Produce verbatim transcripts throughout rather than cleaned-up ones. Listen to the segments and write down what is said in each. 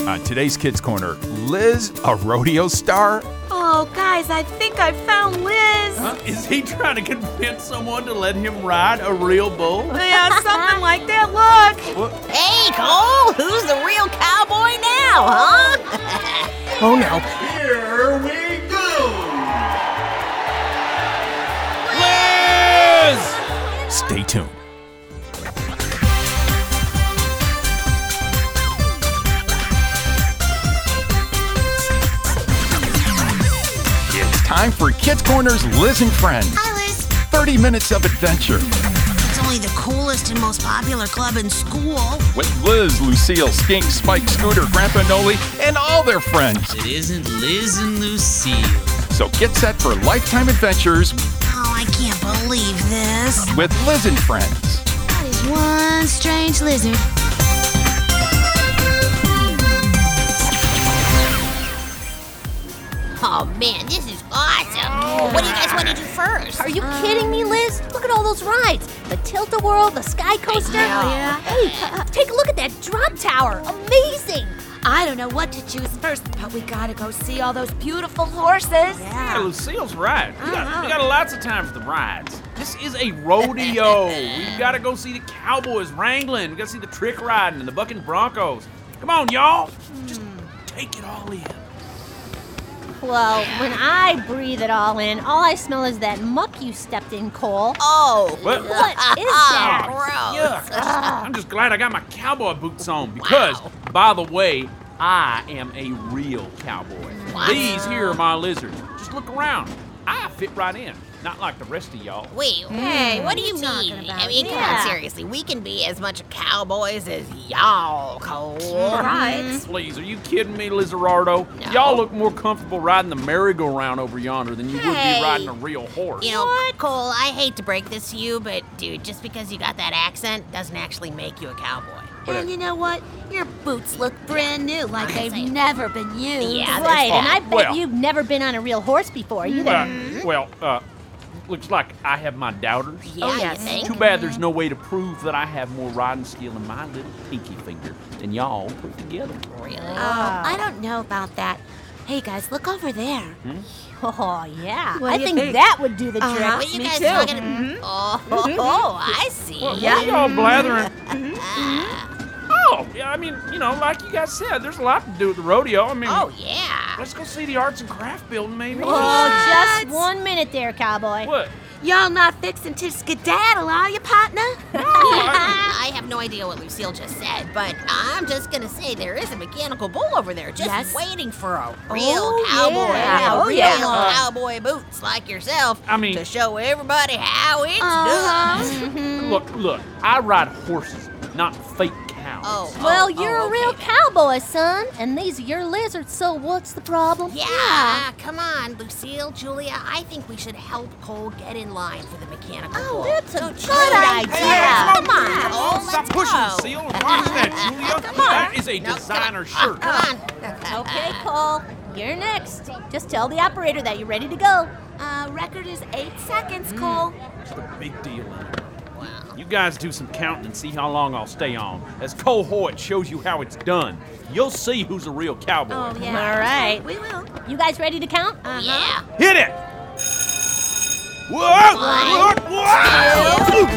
On today's Kids Corner, Liz, a rodeo star? Oh, guys, I think I found Liz. Huh? Is he trying to convince someone to let him ride a real bull? Yeah, something like that. Look. What? Hey, Cole, who's the real cowboy now, huh? Oh, no. Here we go! Liz! Stay tuned. It's time for Kids Corner's Liz and Friends. Hi, Liz. thirty minutes of adventure. It's only the coolest and most popular club in school. With Liz, Lucille, Skink, Spike, Scooter, Grandpa Noli, and all their friends. It isn't Liz and Lucille. So get set for lifetime adventures Oh, I can't believe this. with Liz and Friends. That is one strange lizard. Oh, man, this is awesome. What do you guys want to do first? Are you kidding me, Liz? Look at all those rides. The Tilt-A-Whirl, the Sky Coaster. Yeah. Hey, uh, take a look at that drop tower. Amazing. I don't know what to choose first, but we gotta go see all those beautiful horses. Yeah, Lucille's right. We got, we got lots of time for the rides. This is a rodeo. We gotta go see the cowboys wrangling. We gotta see the trick riding and the bucking broncos. Come on, y'all. Just take it all in. Well, when I breathe it all in, all I smell is that muck you stepped in, Cole. Oh. What? What is that? Gross. Yuck. I'm just glad I got my cowboy boots on because, by the way, I am a real cowboy. What? These here are my lizards. Just look around. I fit right in. Not like the rest of y'all. Wait, hey, what do you what are you mean? talking about? I mean, come Yeah. on, seriously. We can be as much cowboys as y'all, Cole. Right. Please, are you kidding me, Lizardo? No. Y'all look more comfortable riding the merry-go-round over yonder than you would Hey. be riding a real horse. You know, Cole, I hate to break this to you, but dude, just because you got that accent doesn't actually make you a cowboy. And you know what? Your boots look brand new, like I'm they've saying- never been used. Yeah, Right, and I Oh, bet well. you've never been on a real horse before either. Uh, well, uh, looks like I have my doubters. Yeah, Oh, you yes. think? Too bad there's no way to prove that I have more riding skill in my little pinky finger than y'all put together. Really? Oh, I don't know about that. Hey, guys, look over there. Oh, yeah. What I do you think, think? that would do the Uh-huh. trick. What you Me guys too. talking? Oh, oh, oh, I see. What are y'all blathering? Ah. Oh, yeah, I mean, you know, like you guys said, there's a lot to do at the rodeo. I mean, Oh, yeah. let's go see the arts and craft building, maybe. Oh, just one minute there, cowboy. What? Y'all not fixing to skedaddle, are you, partner? I have no idea what Lucille just said, but I'm just gonna say there is a mechanical bull over there just Yes. waiting for a real Oh, cowboy yeah. in Oh, real yeah. cowboy boots like yourself I mean- to show everybody how it's Uh-huh. done. Look, look, I ride horses, not fake cows. Oh, Well, oh, you're oh, a real okay then. cowboy, son, and these are your lizards, so what's the problem? Yeah, come on, Lucille, Julia. I think we should help Cole get in line for the mechanical bull. that's a Don't good you think? idea. Yeah, Come come on, Cole, Stop let's pushing, go. Lucille, and watch that, Julia. Come on. That is a No, designer come on. shirt. Come on. Okay, Cole, you're next. Just tell the operator that you're ready to go. Uh, record is eight seconds, Cole. It's a big deal in it. You guys do some counting and see how long I'll stay on. As Cole Hoyt shows you how it's done, you'll see who's a real cowboy. Oh, yeah. All right. We will. You guys ready to count? Oh, yeah. Hit it! Whoa! Whoa! Whoa!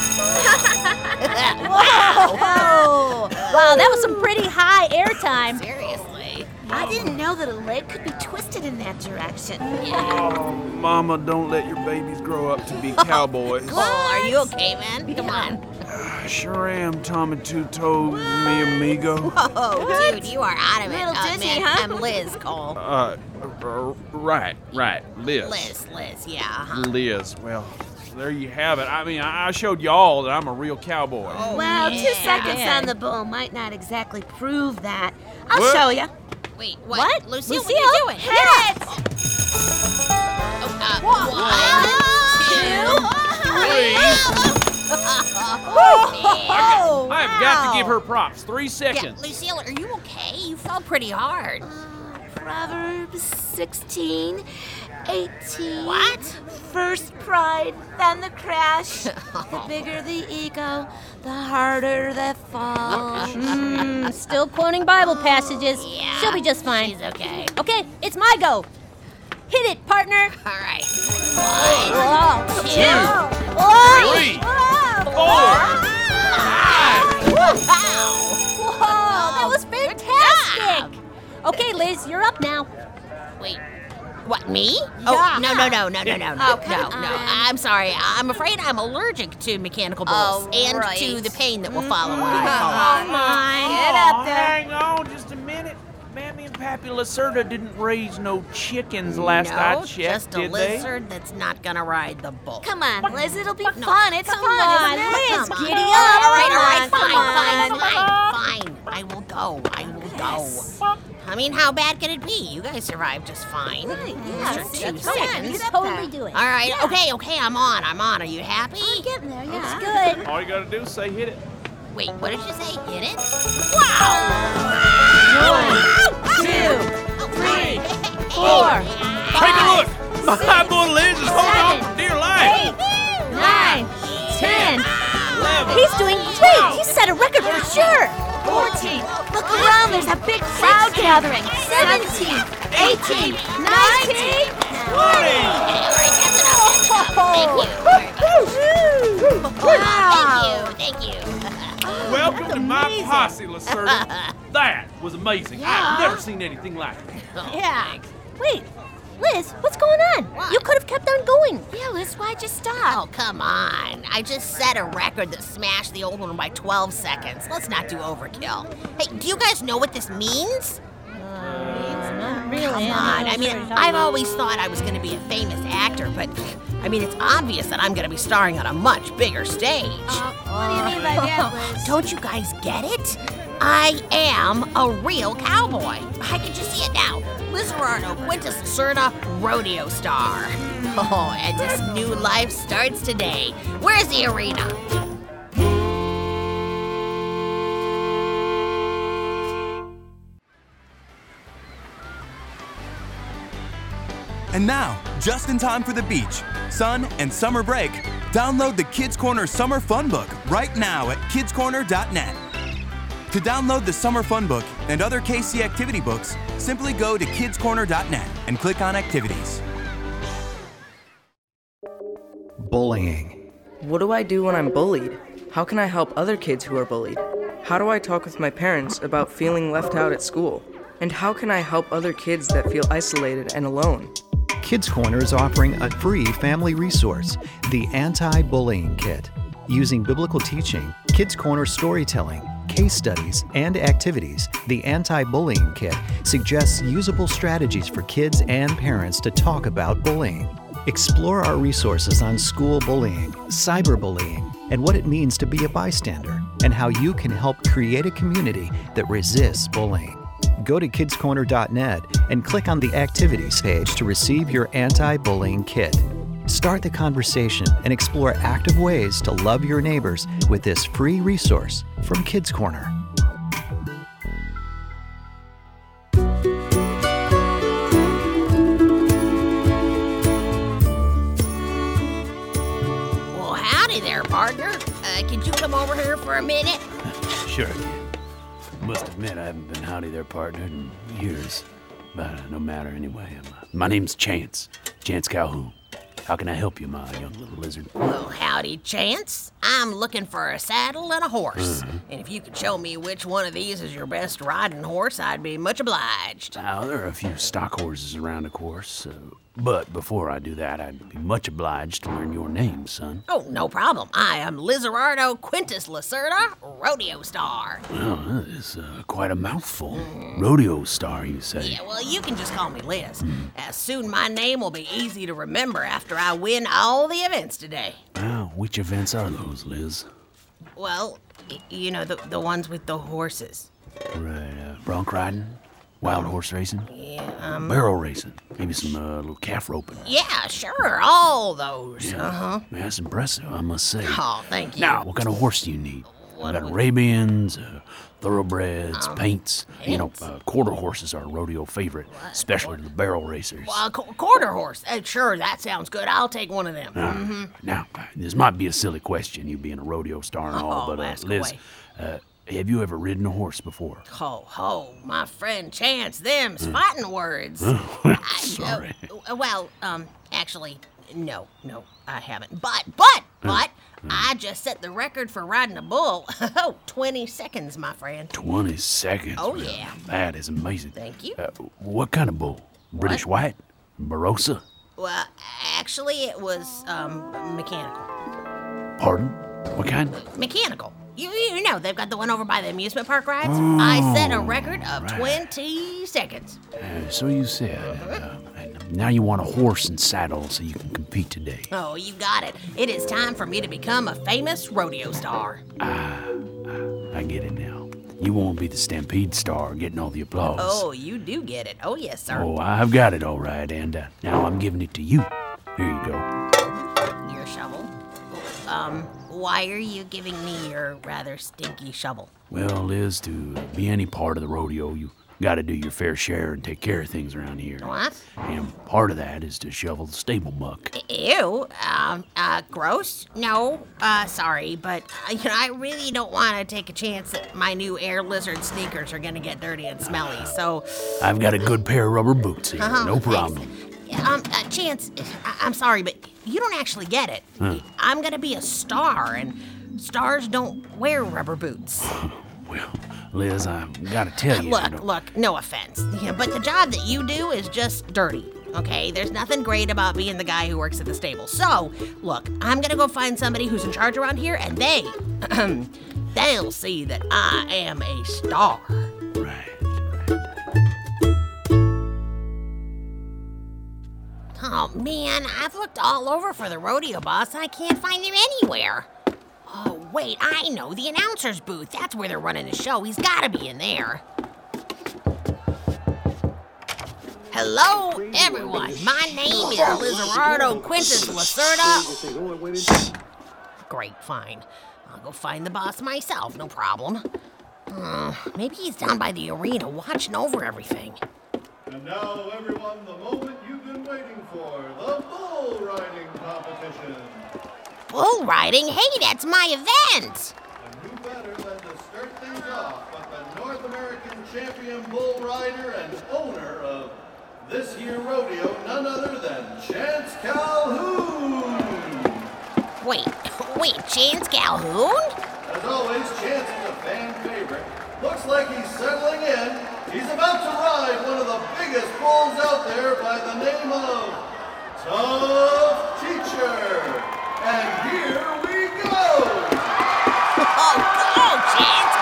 Whoa! Wow, that was some pretty high airtime. Seriously. I didn't know that a leg could be twisted in that direction. Oh, Mama, don't let your babies grow up to be cowboys. Cole, are you okay, man? Come on. I sure am, Tommy Two-Toe, mi amigo. Oh, dude, you are out of it. Little uh, dizzy, man. huh? I'm Liz, Cole. Uh, uh, right, right, Liz. Liz, Liz, yeah. Uh-huh. Liz. Well, there you have it. I mean, I I showed y'all that I'm a real cowboy. Oh, Well, yeah. two seconds on the bull might not exactly prove that. I'll What? show you. Wait, what? What? Lucille, Lucille? what are you doing? Hit it! Oh, uh, one, two, three. Oh, man. I've got to give her props. Three Yeah, seconds. Lucille, are you okay? You fell pretty hard. Proverbs sixteen. eighteen. What? First pride, then the crash. The bigger the ego, the harder the fall. Mm, still quoting Bible passages. Yeah. She'll be just fine. She's okay. Okay, it's my go. Hit it, partner. All right. Whoa. Two, Whoa. three, Whoa. four, Wow. Whoa, that was fantastic. Okay, Liz, you're up now. Wait. What, me? Yeah. Oh, no, no, no, no, no, no, no, Oh, come no, no. on. I'm sorry. I'm afraid I'm allergic to mechanical bulls Oh, and right. to the pain that will follow when I fall. Come on. Get Oh, up there. hang on just a minute. Mammy and Pappy Lacerda didn't raise no chickens last no, I checked, just a did they? lizard that's not gonna ride the bull. Come on, Liz, it'll be fun. It's Come fun, on, isn't it? Liz, Come on. giddy up. All right, all right, Come fine, on. fine, fine, fine. I will go. I will go. I mean, how bad can it be? You guys survived just fine. Yeah, Just see, two that's right. seconds. Get up Totally there. do it. All right, okay, okay, I'm on. I'm on. Are you happy? I'm getting there, yeah. Good. All you gotta do is say hit it. Wait, what did you say? Hit it? Wow! One, two, Three, four, Take a look! My boy Liz is holding on seven, for dear life. nine, ten. Eleven. He's doing great. He set a record for sure. fourteen. Look around, there's a big crowd gathering. seventeen, eighteen, nineteen, twenty. Wow. Thank you, thank you. Welcome to my posse, Lacerda. That was amazing. Yeah. I've never seen anything like it. Yeah. Wait, Liz, what's going on? What? You could have kept on going. Yeah, Liz, why'd you Oh, stop? come on. I just set a record that smashed the old one by twelve seconds. Let's not do overkill. Hey, do you guys know what this means? Not really. Come on. I mean, I've always thought I was going to be a famous actor, but I mean, it's obvious that I'm going to be starring on a much bigger stage. What do you mean by that, Liz? Don't you guys get it? I am a real cowboy. I can just see it now. Lizardo Quintus Lacerda, rodeo star. Oh, and this new life starts today. Where's the arena? And now, just in time for the beach, sun, and summer break, download the Kids Corner Summer Fun Book right now at kids corner dot net. To download the Summer Fun Book and other K C activity books, simply go to kids corner dot net and click on Activities. Bullying. What do I do when I'm bullied? How can I help other kids who are bullied? How do I talk with my parents about feeling left out at school? And how can I help other kids that feel isolated and alone? Kids Corner is offering a free family resource, the Anti-Bullying Kit. Using biblical teaching, Kids Corner storytelling, case studies, and activities, the Anti-Bullying Kit suggests usable strategies for kids and parents to talk about bullying. Explore our resources on school bullying, cyberbullying, and what it means to be a bystander, and how you can help create a community that resists bullying. Go to kids corner dot net and click on the Activities page to receive your Anti-Bullying Kit. Start the conversation and explore active ways to love your neighbors with this free resource from Kids Corner. Well, howdy there, partner. Uh, could you come over here for a minute? Sure I can. Must admit, I haven't been howdy there, partner, in years. But uh, no matter anyway. I'm, uh, my name's Chance. Chance Calhoun. How can I help you, my young little lizard? Well, howdy, Chance. I'm looking for a saddle and a horse. Uh-huh. And if you could show me which one of these is your best riding horse, I'd be much obliged. Now, there are a few stock horses around, of course. Uh, but before I do that, I'd be much obliged to learn your name, son. Oh, no problem. I am Lizardo Quintus Lacerda, rodeo star. Well, that is uh, quite a mouthful. Rodeo star, you say? Yeah, well, you can just call me Liz. As soon my name will be easy to remember after I win all the events today. Wow, which events are those, Liz? Well, y- you know, the, the ones with the horses. Right, uh, bronc riding? Wild horse racing? Yeah, um... Barrel racing? Maybe some uh, little calf roping? Yeah, sure, all those. Yeah. Uh-huh. That's impressive, I must say. Oh, thank you. Now, what kind of horse do you need? I got Arabians, uh, thoroughbreds, um, paints. paints. You know, uh, quarter horses are a rodeo favorite, what? especially what? the barrel racers. Well, qu- quarter horse? Uh, sure, that sounds good. I'll take one of them. Uh, mm-hmm. Now, this might be a silly question, you being a rodeo star and all, oh, but uh, Liz, uh, have you ever ridden a horse before? Ho, ho, my friend Chance, them's uh. fighting words. Oh, well, sorry. I, uh, well, um, actually, no, no, I haven't. But, but, but, uh. I just set the record for riding a bull. Oh, twenty seconds, my friend. twenty seconds? Oh, really? yeah. That is amazing. Thank you. Uh, what kind of bull? British what? White? Barossa? Well, actually, it was, um, mechanical. Pardon? What kind? Mechanical. You, you know, they've got the one over by the amusement park rides. Oh, I set a record of right. twenty seconds. Uh, so you said. Uh, now you want a horse and saddle so you can compete today. Oh, you got it. It is time for me to become a famous rodeo star. Ah, uh, I get it now. You won't be the Stampede star getting all the applause. Oh, you do get it. Oh, yes, sir. Oh, I've got it all right, and uh, now I'm giving it to you. Here you go. Your shovel? Um... Why are you giving me your rather stinky shovel? Well, Liz, to be any part of the rodeo, you gotta do your fair share and take care of things around here. What? And part of that is to shovel the stable muck. Ew. Um, uh, gross? No, uh, sorry, but, uh, you know, I really don't want to take a chance that my new Air Lizard sneakers are gonna get dirty and smelly, so... I've got a good pair of rubber boots here, uh-huh, no problem. Thanks. Um, uh, Chance, I- I'm sorry, but you don't actually get it. Huh. I'm gonna be a star, and stars don't wear rubber boots. Well, Liz, I gotta tell you. Look, you know, look, no offense, yeah, but the job that you do is just dirty, okay? There's nothing great about being the guy who works at the stable. So, look, I'm gonna go find somebody who's in charge around here, and they, they'll see that I am a star. Right. Oh, man, I've looked all over for the rodeo boss, and I can't find him anywhere. Oh, wait, I know, the announcer's booth. That's where they're running the show. He's gotta be in there. Hello, everyone. My name is Lizardo Quintus Lacerda. Great, fine. I'll go find the boss myself, no problem. Uh, maybe he's down by the arena watching over everything. And now, everyone, the moment you've been waiting for, the bull riding competition. Bull riding? Hey, that's my event! And who better than to start things off with the North American champion bull rider and owner of this here rodeo, none other than Chance Calhoun! Wait, wait, Chance Calhoun? As always, Chance is a fan favorite. Looks like he's settling in. He's about to ride one of the biggest bulls out there by the name of Tough Teacher. And here we go! Oh, go, Chance,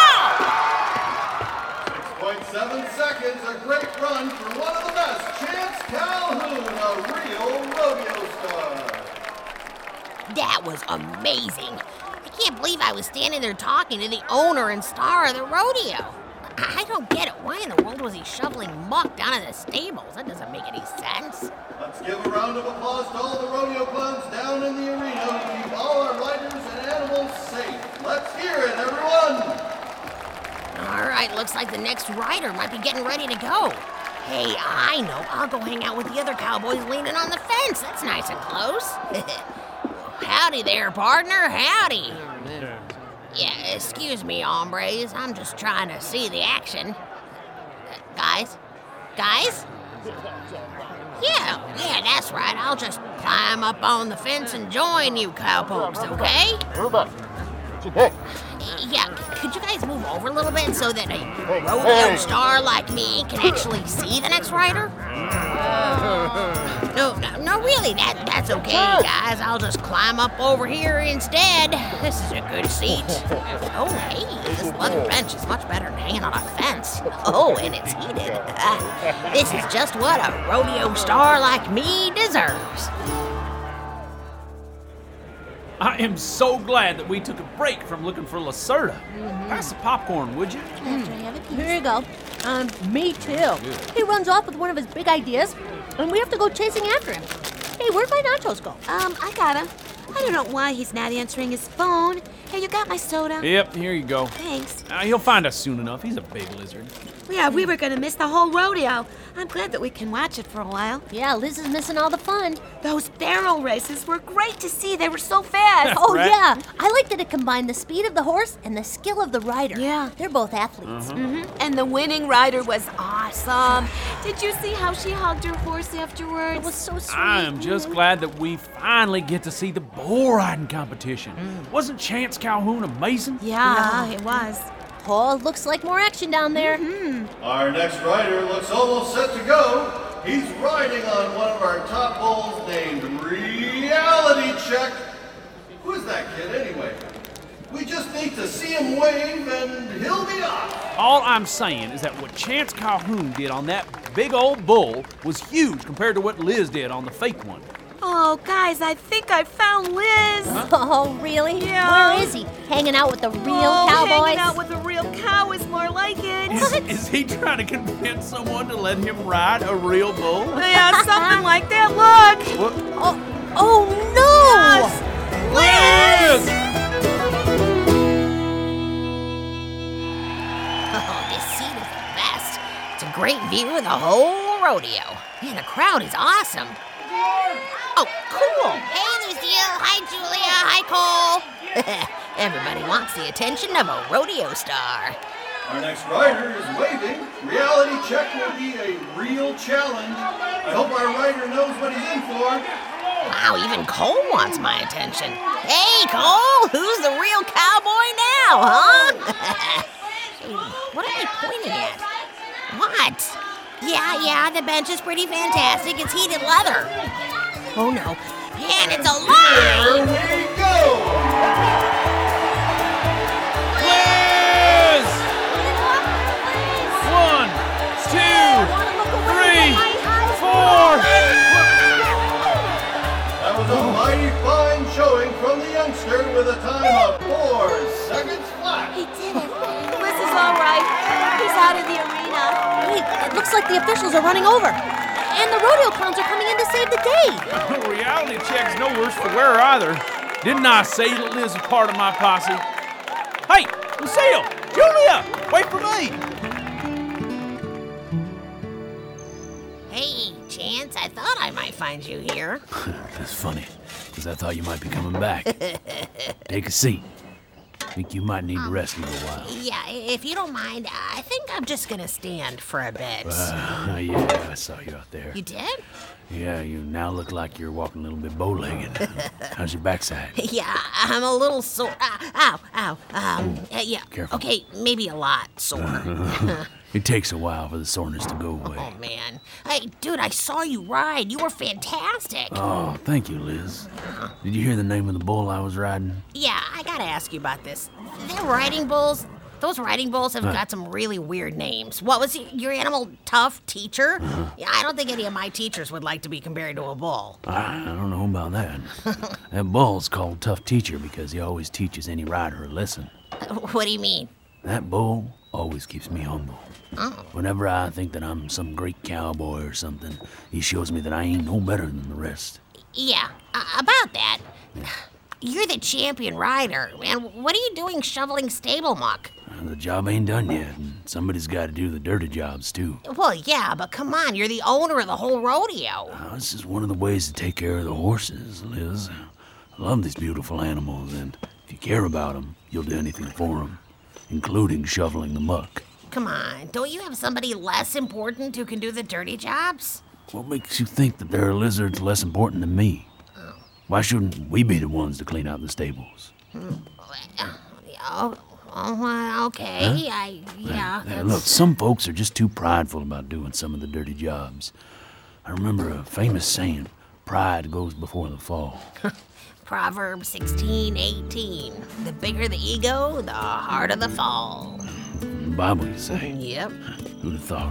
go! six point seven seconds, a great run for one of the best, Chance Calhoun, a real rodeo star. That was amazing. I can't believe I was standing there talking to the owner and star of the rodeo. I don't get it. Why in the world was he shoveling muck down in the stables? That doesn't make any sense. Let's give a round of applause to all the rodeo clowns down in the arena who keep all our riders and animals safe. Let's hear it, everyone! All right, looks like the next rider might be getting ready to go. Hey, I know. I'll go hang out with the other cowboys leaning on the fence. That's nice and close. Howdy there, partner. Howdy. Yeah, excuse me, hombres. I'm just trying to see the action. Uh, guys? Guys? Yeah, yeah, that's right. I'll just climb up on the fence and join you cowpokes, okay? Yeah, could you guys move over a little bit so that a rodeo star like me can actually see the next rider? No, no, no, really, that that's okay, guys. I'll just climb up over here instead. This is a good seat. Oh, hey, this leather bench is much better than hanging on a fence. Oh, and it's heated. Uh, this is just what a rodeo star like me deserves. I am so glad that we took a break from looking for Lacerda. Mm-hmm. Pass the popcorn, would you? Mm. Here you go. Um, me too. He runs off with one of his big ideas, and we have to go chasing after him. Hey, where'd my nachos go? Um, I got him. I don't know why he's not answering his phone. Hey, you got my soda? Yep, here you go. Thanks. Uh, he'll find us soon enough. He's a big lizard. Yeah, we were gonna miss the whole rodeo. I'm glad that we can watch it for a while. Yeah, Liz is missing all the fun. Those barrel races were great to see. They were so fast. Oh, Right. yeah. I like that it combined the speed of the horse and the skill of the rider. Yeah. They're both athletes. hmm And the winning rider was awesome. Did you see how she hugged her horse afterwards? It was so sweet. I'm just glad that we finally get to see the bull riding competition. Wasn't Chance Calhoun amazing? Yeah, it was. Oh, looks like more action down there. Our next rider looks almost set to go. He's riding on one of our top bulls named Reality Check. Who's that kid anyway? We just need to see him wave and he'll be off. All I'm saying is that what Chance Calhoun did on that big old bull was huge compared to what Liz did on the fake one. Oh, guys, I think I found Liz. Oh, really? Yeah. Where is he? Hanging out with the real oh, cowboys? Hanging out with a real cow is more like it. Is, is he trying to convince someone to let him ride a real bull? Yeah, something like that. Look. What? Oh, oh no! Liz! Oh, this seat is the best. It's a great view of the whole rodeo. Man, the crowd is awesome. Oh, cool. Hey, Lucille. Hi, Julia. Hi, Cole. Everybody wants the attention of a rodeo star. Our next rider is waving. Reality Check will be a real challenge. I hope our rider knows what he's in for. Wow, even Cole wants my attention. Hey, Cole, who's the real cowboy now, huh? Hey, what are they pointing at? What? Yeah, yeah, the bench is pretty fantastic. It's heated leather. Oh, no. And it's alive! Here we go! Liz! One, two, three, four. That was a mighty fine showing from the youngster with a time of four seconds flat. He did it. Liz is all right. He's out of the arena. Hey, it looks like the officials are running over. And the rodeo clowns are coming in to save the day. Reality Check's no worse for wear either. Didn't I say that Liz is part of my posse? Hey, Lucille! Julia! Wait for me! Hey, Chance, I thought I might find you here. That's funny, because I thought you might be coming back. Take a seat. Think you might need to rest a little while. Yeah, if you don't mind, I think I'm just gonna stand for a bit. Uh, yeah, I saw you out there. You did? Yeah, you now look like you're walking a little bit bow-legged. How's your backside? Yeah, I'm a little sore. Uh, ow, ow. Um, uh, yeah. Careful. Okay, maybe a lot sore. It takes a while for the soreness to go away. Oh, man. Hey, dude, I saw you ride. You were fantastic. Oh, thank you, Liz. Did you hear the name of the bull I was riding? Yeah, I gotta ask you about this. They're riding bulls. Those riding bulls have Huh. got some really weird names. What was y- your animal? Tough Teacher? Uh-huh. Yeah, I don't think any of my teachers would like to be compared to a bull. I, I don't know about that. That bull's called Tough Teacher because he always teaches any rider a lesson. What do you mean? That bull always keeps me humble. Oh. Whenever I think that I'm some great cowboy or something, he shows me that I ain't no better than the rest. Yeah, uh, about that. You're the champion rider, man. What are you doing shoveling stable muck? Uh, The job ain't done yet, and somebody's got to do the dirty jobs, too. Well, yeah, but come on, you're the owner of the whole rodeo. Uh, this is one of the ways to take care of the horses, Liz. I love these beautiful animals, and if you care about them, you'll do anything for them, including shoveling the muck. Come on, don't you have somebody less important who can do the dirty jobs? What makes you think that there are lizards less important than me? Why shouldn't we be the ones to clean out the stables? Oh, oh well, okay, Huh? I, yeah. Uh, that's- look, some folks are just too prideful about doing some of the dirty jobs. I remember a famous saying, pride goes before the fall. Proverbs sixteen eighteen. The bigger the ego, the harder the fall. In the Bible, you say? Yep. Who'd have thought?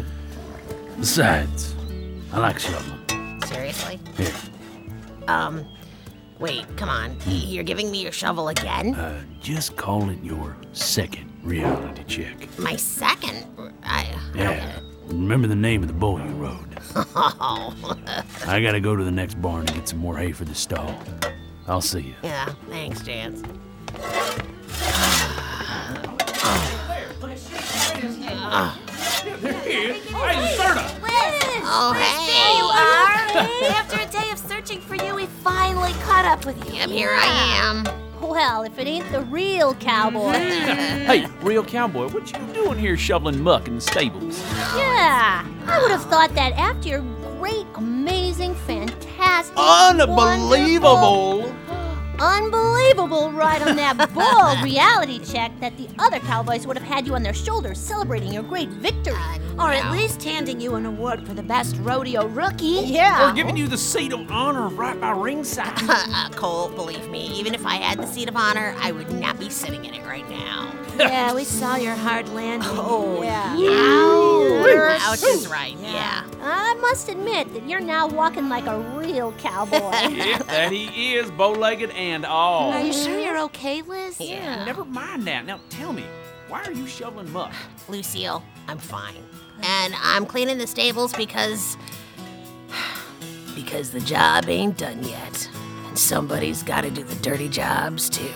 Besides, I like shoveling. Seriously? Here, Um, wait, come on. You're giving me your shovel again? uh, just call it your second reality check. My second? I, Yeah, remember the name of the bull you rode. Oh. I gotta go to the next barn and get some more hay for the stall. I'll see you. Yeah, thanks, Chance. There he is. Hey, Serta. Liz! Oh, Liz, hey. there you are. After a day of searching for you, we finally caught up with you. Yep, here I am. Well, if it ain't the real cowboy. Hey, real cowboy, what you doing here shoveling muck in the stables? Yeah, I would have thought that after your great, amazing, fantastic, Unbelievable! wonderful, unbelievable ride on that bull reality check that the other cowboys would have had you on their shoulders celebrating your great victory. Or at least handing you an award for the best rodeo rookie. Yeah. Or giving you the seat of honor right by ringside. Uh, Cole, believe me, even if I had the seat of honor, I would not be sitting in it right now. Yeah, we saw your hard landing. Oh, Yeah. Ouch. Ouch is right, yeah. I must admit that you're now walking like a real cowboy. Yeah, that he is, bow-legged and all. Are you sure you're okay, Liz? Yeah. Never mind that. Now tell me, why are you shoveling muck? Lucille, I'm fine. And I'm cleaning the stables because... because the job ain't done yet. And somebody's gotta do the dirty jobs, too.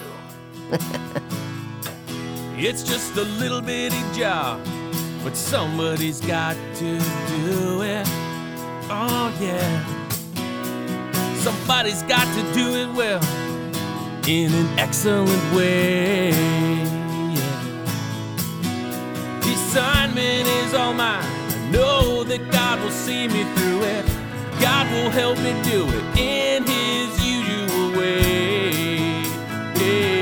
It's just a little bitty job, but somebody's got to do it. Oh yeah. Somebody's got to do it well, in an excellent way. Yeah. The assignment is all mine. I know that God will see me through it. God will help me do it in His usual way. Yeah.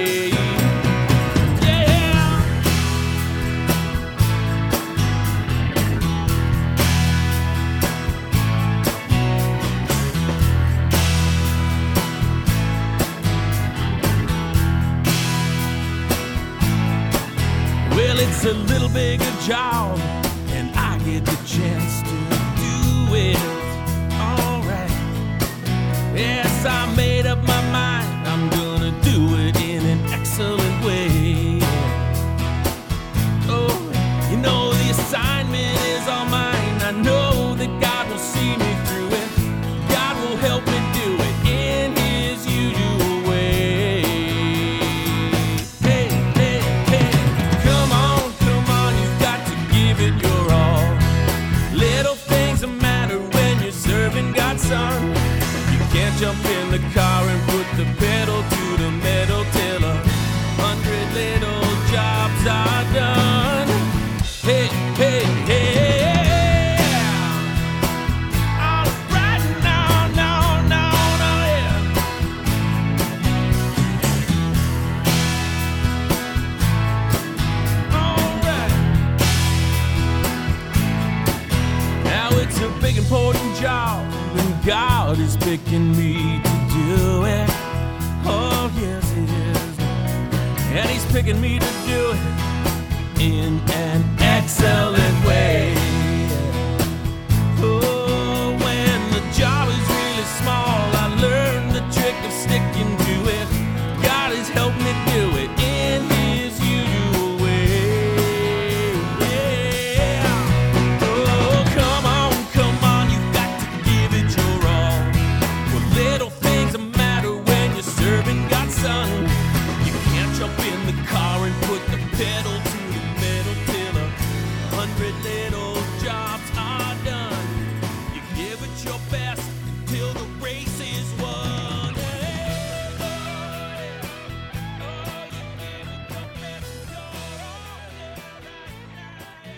Well, it's a little bigger job, and I get the chance to do it. Alright. Yes, I made up my mind. I'm gonna do it in an excellent way. Oh, you know the assignment is all mine. I know that God will see me through it. God will help me do it in His usual way. Hey, hey, hey, come on, come on, you've got to give it your all. Little things that matter when you're serving God's Son. You can't jump in the car and put the pedal to the metal till a hundred little jobs are done. Hey, hey, hey. All right, no, no, no, no, yeah. All right. Now it's a big important job, and God is picking me to do it. Oh yes, it is. And He's picking me to do it in an excellent way. Oh, when the job is really small, I learned the trick of sticking to it. God has helped me do it in His usual way. Yeah. Oh, come on, come on, you've got to give it your all. Well, little things that matter when you're serving God's Son. You can't jump in the car and put the pedal to the metal till a hundred little jobs are done. You give it your best until the race is won. Hey, oh, yeah. Oh, you give it your best, your all, yeah, right,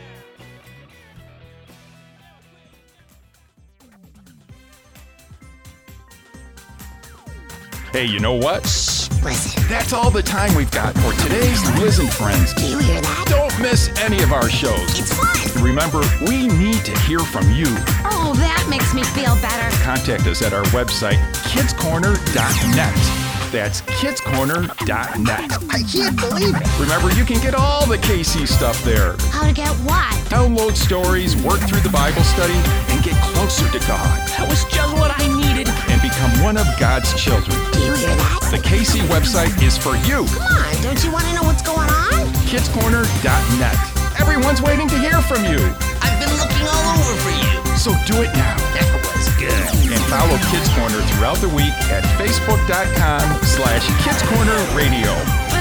Hey, you know what? Listen. That's all the time we've got for today's Liz and Friends. Do you hear that? Don't miss any of our shows. It's fun. Remember, we need to hear from you. Oh, that makes me feel better. Contact us at our website, kids corner dot net. That's kids corner dot net. I can't believe it. Remember, you can get all the K C stuff there. How to get what? Download stories, work through the Bible study, and get closer to God. That was just what I needed. And become one of God's children. Do you hear that? The K C website is for you. Come on, don't you want to know what's going on? kids corner dot net. Everyone's waiting to hear from you. I've been looking all over for you. So do it now. That was good. And follow Kids Corner throughout the week at facebook.com slash Kids Corner Radio.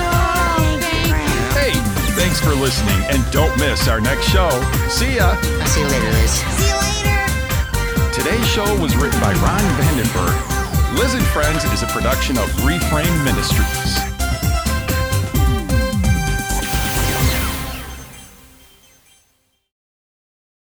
Hey, thanks for listening, and don't miss our next show. See ya. I'll see you later, Liz. See you later. Today's show was written by Ron Vandenberg. Liz and Friends is a production of Reframe Ministries.